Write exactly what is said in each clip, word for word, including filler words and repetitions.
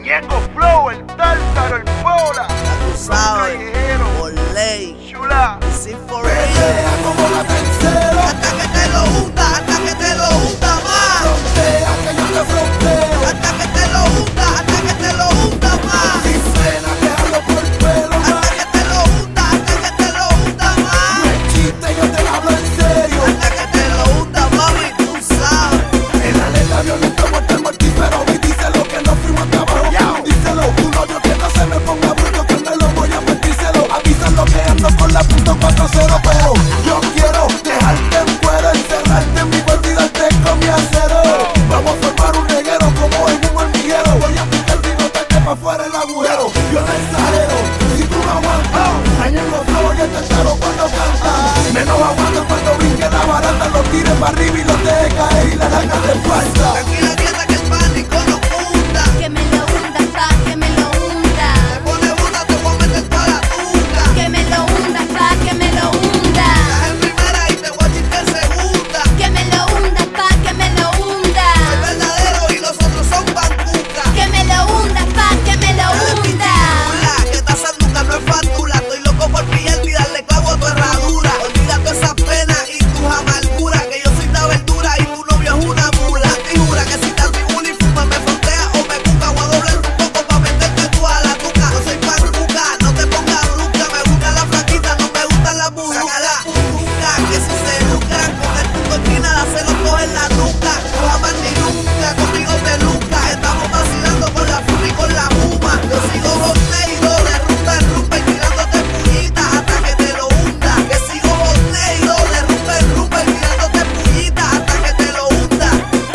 Ñengo Flow, el Tártaro, el Pola. Ya tú sabes, por ley. Chula. Sí, for real. Como la tercera. Hasta que te lo hunda, hasta que te lo hunda más. Frontea, que yo te fronteo. Hasta que te lo hunda, hasta que te lo hunda más. Sin pena, que ando por el pelo. Hasta que te lo hunda, hasta que te lo hunda más. No es chiste, yo te lo hablo en serio. Hasta que te lo hunda, mami, tú sabes. En la letra violenta muerte el mortífero. Y díselo que no fuimos hasta abajo. Díselo, un odio que no se me ponga bruto, que me lo voy a metírselo. Avísalo que ando con la punto cuatro cero, pero yo quiero dejarte en cuero, encerrarte en mi cuerpo y darte con mi acero. Vamos a formar un reguero como en un hormiguero. Voy a picar el bigote pa' fuera el agujero. Yo te exagero, si tú no aguantas. Año en los flowers y el tercero cuando canta. Menos aguanto cuando brinque la barata. Los tires para arriba y los deje caer y la larga de falta. Tranquila, quieta, que el pánico no hunda. Que me lo hunda, pa, que me lo hunda. Te pone una, te voy a meter toda la tuca. Que me lo hunda, pa, que me lo hunda. Estás en primera y te voy a chistar en segunda. Que me lo hunda, pa, que me lo hunda. Soy verdadero y los otros son bancucas. Que me lo hunda, pa, que me lo hunda. Hola, que esta sanduca no es fatula. Estoy loco por pillarte y darle clavo a tu herradura. Olvida todas esas penas y tus amarguras. Que yo soy la verdura y tu novio es una mula. Y jura que si te tribuna y fuma me frontea o me busca. Voy a doblar un poco pa' meterte tú a la tuca. No soy pancuca, no te pongas bruca. Me gusta la flaquita, no me gustan las burrucas. Saca la puca, que si se lucran con el punto esquina, se lo cogen la nuca. No jamás ni nunca, conmigo te luca. Estamos vacilando con la funa y con la puma. Yo sigo boteiro, de ruta en ruta y tirándote puñitas hasta que te lo hunda. Que sigo boteiro, de ruta en ruta y tirándote puñitas hasta que te lo hunda.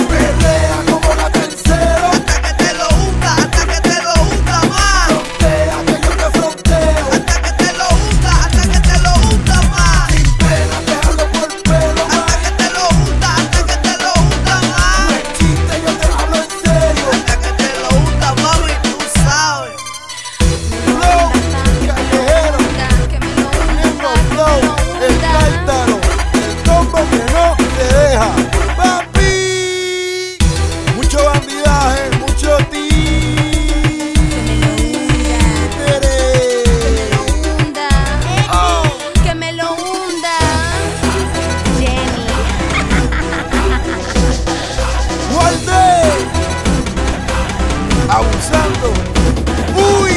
Pelea como la tercera. Hasta que te lo hunda, hasta que te lo hunda más. Frontea, que yo te fronteo. Hasta que te lo hunda, hasta que te lo hunda más. Sin pena, que ando por el pelo. Hasta que te lo hunda, hasta que te lo hunda No más. es chiste, yo te lo hablo en serio. Hasta que te lo hunda, mami, tú sabes. Flow, callejero. Que me lo hunda, Ñengo pa, que Flow, me lo el hunda. Tártaro, el combo que no te deja. Papi, mucho bandidaje, mucho títere. Que me lo hunda. Jenny. Guarde, abusando. Uy.